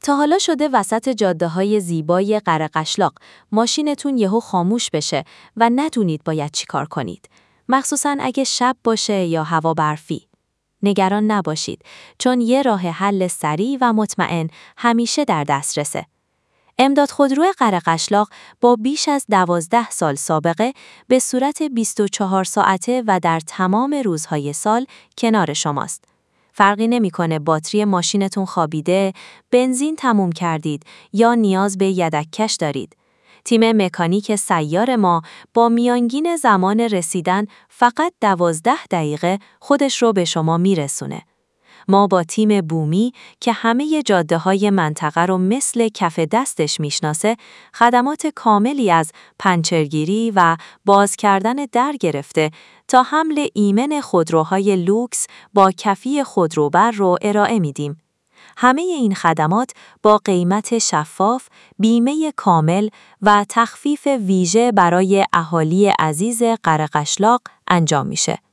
تا حالا شده وسط جاده‌های زیبای قره‌قشلاق ماشینتون یهو خاموش بشه و ندونید باید چی کار کنید؟ مخصوصاً اگه شب باشه یا هوا برفی. نگران نباشید، چون یه راه حل سریع و مطمئن همیشه در دسترسه. امداد خودرو قره‌قشلاق با بیش از 12 سال سابقه به صورت 24 ساعته و در تمام روزهای سال کنار شماست. فرقی نمی‌کنه باتری ماشینتون خوابیده، بنزین تموم کردید یا نیاز به یدک‌کش دارید. تیم مکانیک سیار ما با میانگین زمان رسیدن فقط 12 دقیقه خودش رو به شما میرسونه. ما با تیم بومی که همه جاده‌های منطقه رو مثل کف دستش میشناسه، خدمات کاملی از پنچرگیری و باز کردن در گرفته تا حمل ایمن خودروهای لوکس با کفی خودروبر رو ارائه میدیم. همه این خدمات با قیمت شفاف، بیمه کامل و تخفیف ویژه برای اهالی عزیز قره‌قشلاق انجام میشه.